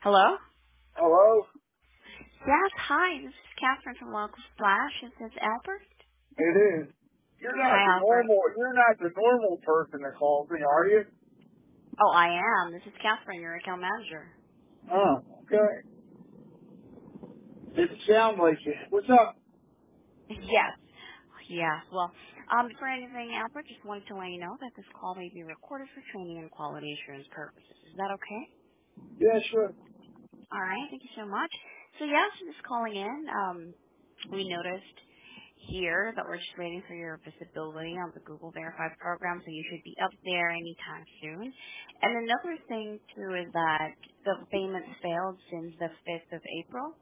Hello? Hello? Yes, hi. This is Catherine from Local Splash. Is this Albert? It is. Hi, Albert. You're not the normal person that calls me, are you? Oh, I am. This is Catherine, your account manager. Oh, okay. Didn't sound like it. What's up? Yes. Yes. Well, before anything, Albert, just wanted to let you know that this call may be recorded for training and quality assurance purposes. Is that okay? Yeah, sure. All right. Thank you so much. So, yes, just calling in. We noticed here that we're just waiting for your visibility on the Google Verified program, so you should be up there anytime soon. And another thing too is that the payments failed since the 5th of April.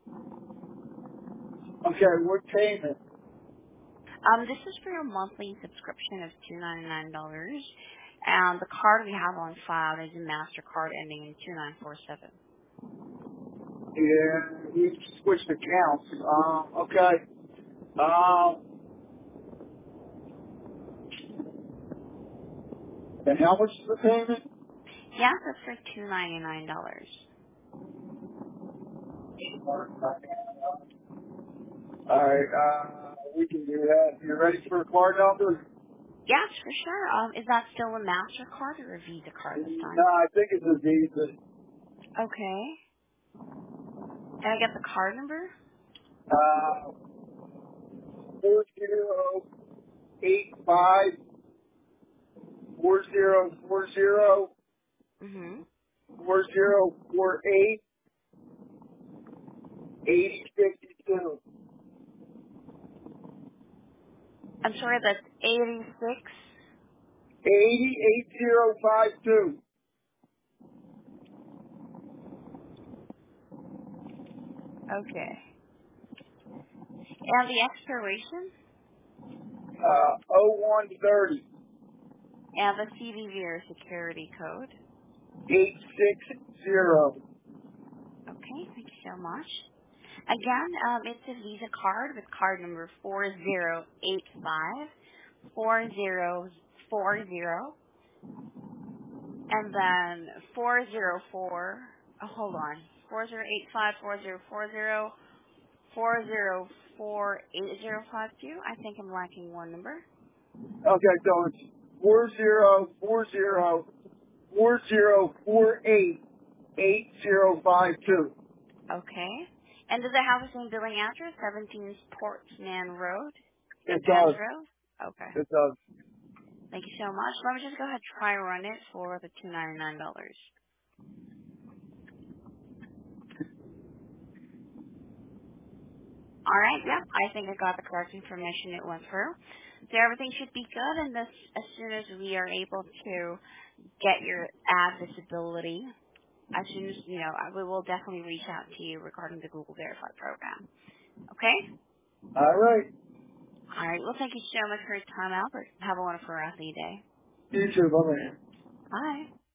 Okay, what payment? This is for your monthly subscription of $299. And the card we have on file is a MasterCard ending in 2947. Yeah, we switched accounts. Okay. Um, and how much is the payment? Yeah, that's for $299. Alright, we can do that. You ready for a card number? Yes, for sure. Is that still a MasterCard or a Visa card this No, time? I think it's a Visa. Okay. Can I get the card number? 4085 4040 Mm-hmm. 4048 8052. I'm sorry, that's 86. 8052. Okay. And the expiration? 0130 And the CVV or security code? 860. Okay, thank you so much. Again, it's a Visa card with card number 40854040, and then 404, hold on, 40854040404805. I think I'm lacking one number. Okay, so it's 4040 4048 8052. Okay. And does it have the same billing address, 17 Portsman Road in It does. Pansrose? Okay. It does. Thank you so much. Let me just go ahead and try run it for the $299. All right. Yep. I think I got the correct information it went through. So everything should be good. And this, as soon as we are able to get your ad visibility, as soon as, we will definitely reach out to you regarding the Google Verified program. Okay? All right. All right. Well, thank you so much for your time, Albert. Have a wonderful rest of your day. You too. Bye-bye. Bye.